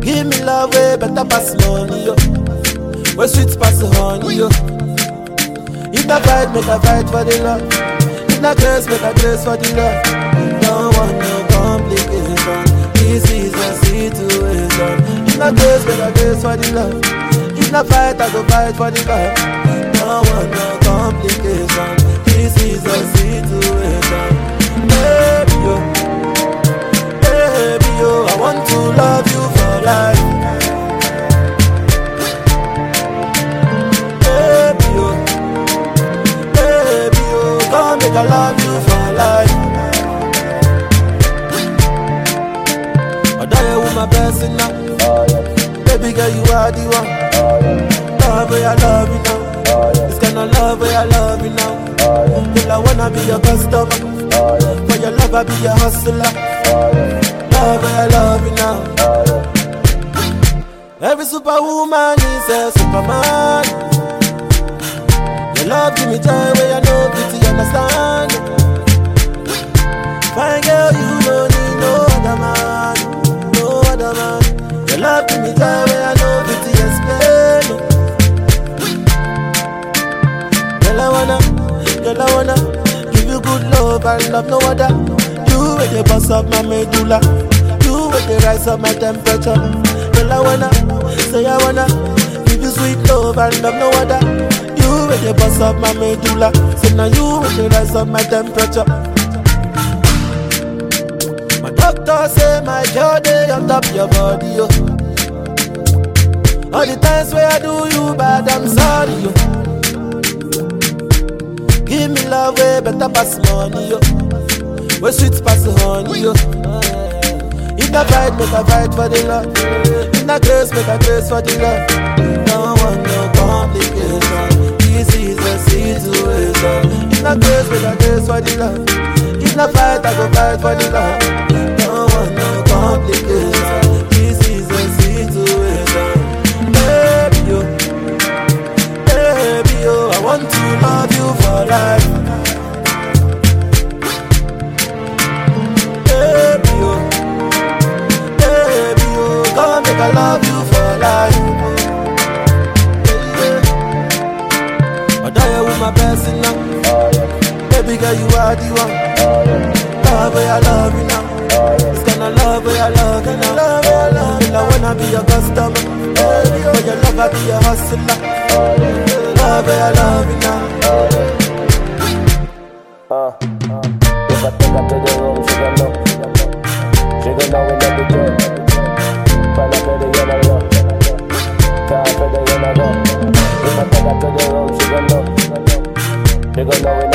Give me love way better pass money, yo. Where sweet pass the honey, yo. If I fight, make I fight for the love. If I grace, make I grace for the love. Don't want no complication. This is a situation. If I grace, make I grace for the love. If I fight, I go fight for the love. Don't want no complication. This is a situation. Baby, yo. Baby, yo. I want to love you for life. Baby, yo. Baby, yo. Come make I love you for life. I die with my blessing now. Baby girl, you are the one. Love where I love you now. This kind of love where I love you now. Girl, I wanna be your customer. For your love, I be your hustler. Love where I love you now. Every superwoman is a superman. Your love give me joy where I know pity understand. Fine girl, you don't need no other man. No other man. Your love give me joy where I know pity explain. Girl, I wanna give you good love and love no other. You with the boss of my medulla. You with the rise of my temperature. Girl, I wanna give you sweet love and love no other. You with the boss of my medulla. So now you with the rise of my temperature. My doctor say my body on top your body, yo. All the times where I do you bad, I'm sorry, yo. Give me love way better pass money, yo. Where sweet pass the honey, yo. If I fight, make I fight for the love. If I grace, make I grace for the love. Don't want no complication. This is a situation. If I grace, make I grace for the love. If I fight, I go fight for the love. Don't want no complication. This is a situation. Baby, yo. Baby, yo. I want to love you for life. Baby, yo. Baby, yo. Come make I love you for life. I die with my best now. Baby girl, you are the one. Love where I love you now. This kind of love where I love you now. Love where I love you. I wanna be your customer. For your love, I be your hustler. Love where I love you now. If I take her to the room, she gon' know. She gon' know when that be good. Find out where they wanna go. Tell her where they wanna go. If I take her to the room, she gon' know. She gon' know when